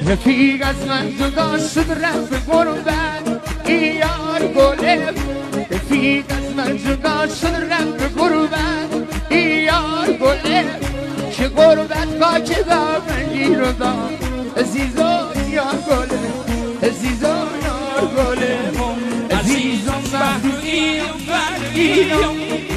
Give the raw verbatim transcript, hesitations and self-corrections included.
رفیق از من جدا شد رفت به غربت ای یار گله رفیق از من جدا شد رفت به غربت ای یار گله که غربت کا که دامنی رو دام عزیزان یار گله عزیزان یار گله عزیزان بحرونی و فرگیرم